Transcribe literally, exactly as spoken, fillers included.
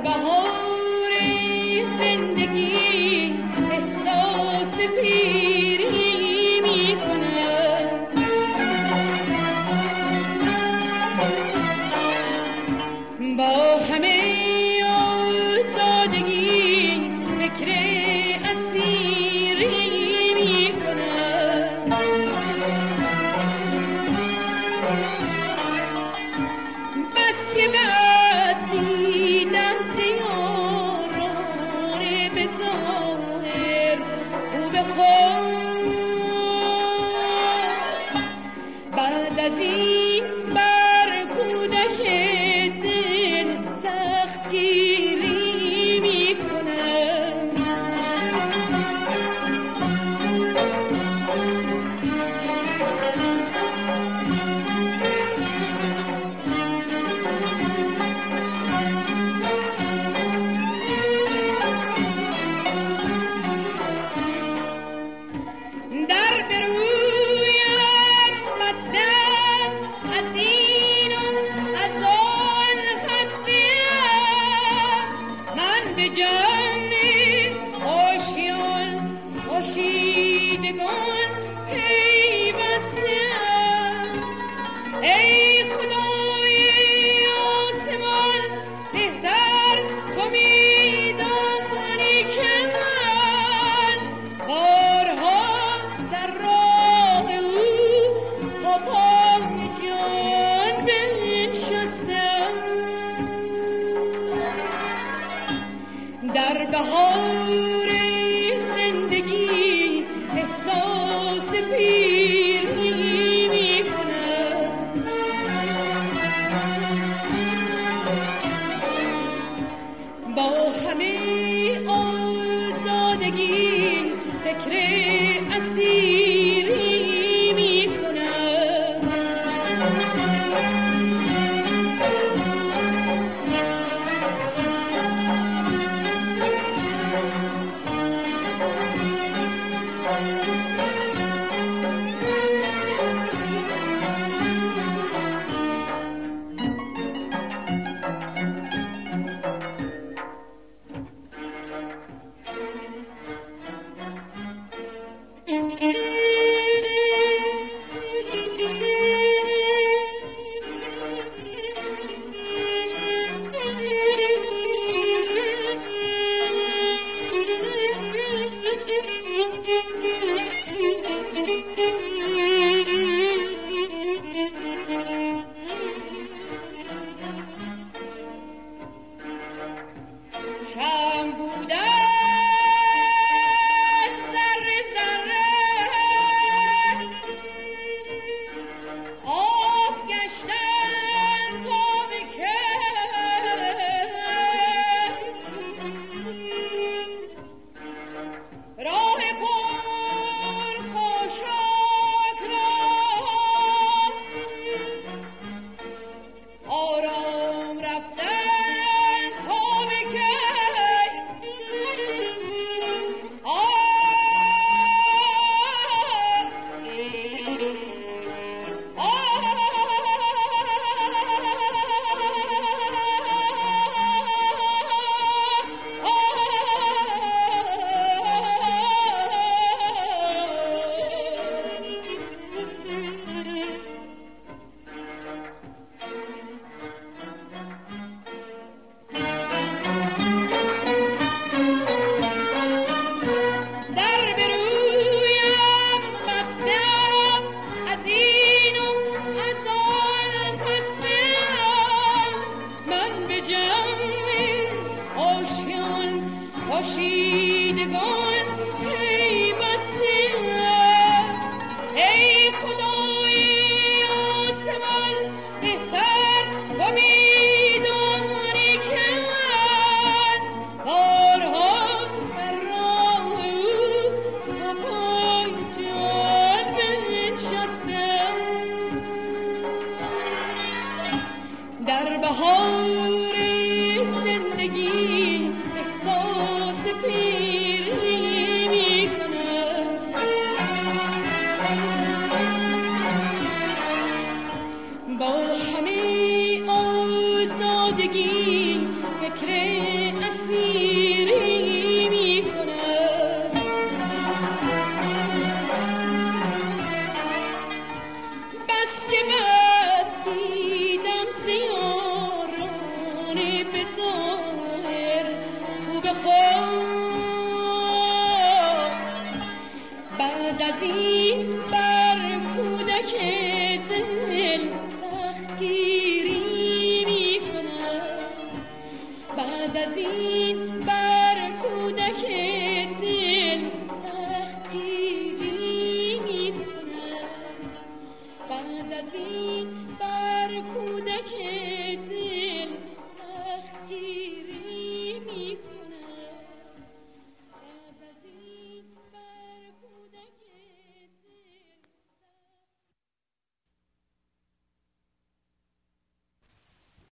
بهار زندگی احساس پیری می کنم. با همه آزادگی فکر اسیری می کنم. بس که بعد دیدم زیاران به ظاهر خوب خود، بعد از این بر کودک دل سخت گیری می کنم. در برویم مستم از این و از آن خسته‌ام، من به جمع آشیان آشیدگان پیوسته‌ام. ای خدای آسمان بهتر تو می‌دانی که من بارها در راه او با پای جان بنشستم. در بهار زندگی احساس پیری می کنم. با همه آزادگی فکر اسیری می کنم. شم بودن ذره ذره، آب گشتن تا به که، راه پر خاشاک را آرام رفتن تا به که. آشیدگان پیوسته‌ام. ای خدای آسمان بهتر تو می‌دانی که من بارها در راه او با پای جان بنشستم. در بهار زندگی احساس پیری می کنم. با همه آزادگی فکر خود